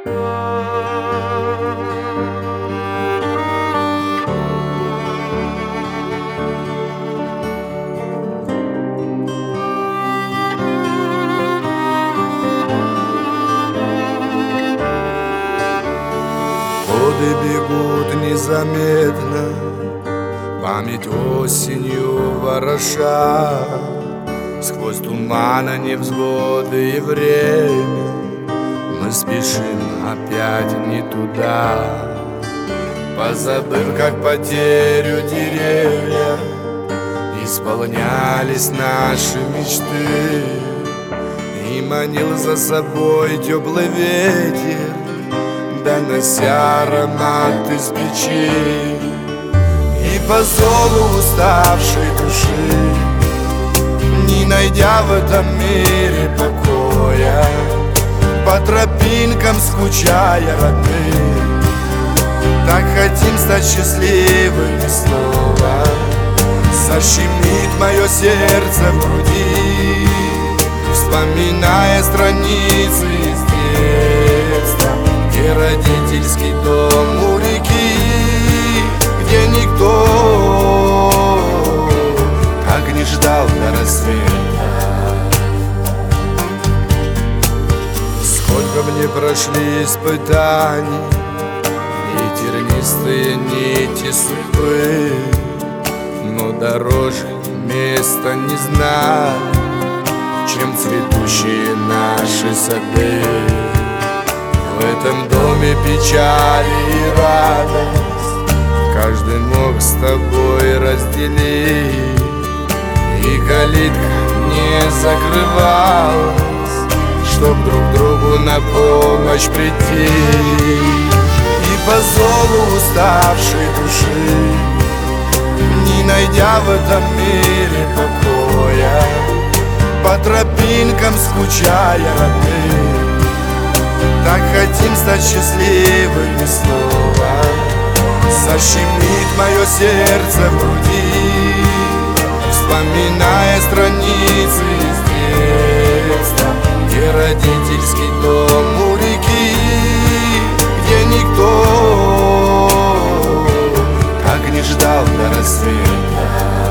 Годы бегут незаметно, память осенью вороша. Сквозь тумана, невзгоды и время мы спешим опять не туда. Позабыв, как потерю деревья, исполнялись наши мечты, и манил за собой теплый ветер, донося аромат из печи. И по зову уставшей души, не найдя в этом мире покоя, по тропинкам скучая родным, так хотим стать счастливыми снова. Защемит мое сердце в груди, вспоминая страницы из детства, где родительский дом у реки, где никто так не ждал до рассвета. Сколько мне прошли испытаний и тернистые нити судьбы, но дороже места не знаю, чем цветущие наши сады. В этом доме печаль и радость каждый мог с тобой разделить, и калитка не закрывалась, чтоб друг другу на помощь прийти. И по зову уставшей души, не найдя в этом мире покоя, по тропинкам скучая родным, так хотим стать счастливыми снова. Защемит мое сердце в груди, вспоминая страницы из детства, где родительский дом у реки, где никто так не ждал до рассвета.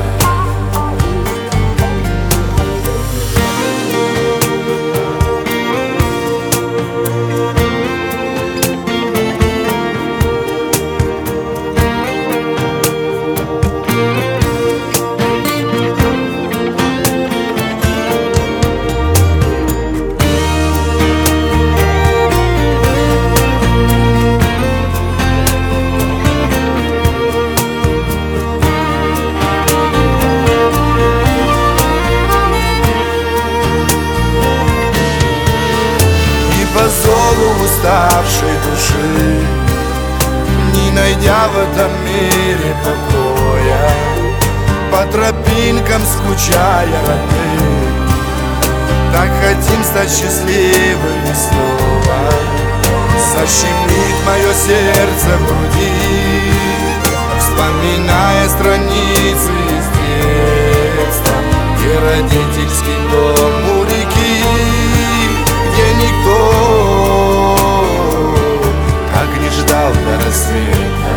По зову уставшей души, не найдя в этом мире покоя, по тропинкам скучая родным, так хотим стать счастливыми снова. Защемит мое сердце в груди, вспоминая страницы из детства, где родительский дом у реки, где никто так не ждал до рассвета,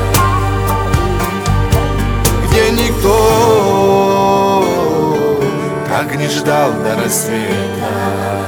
где никто так не ждал до рассвета.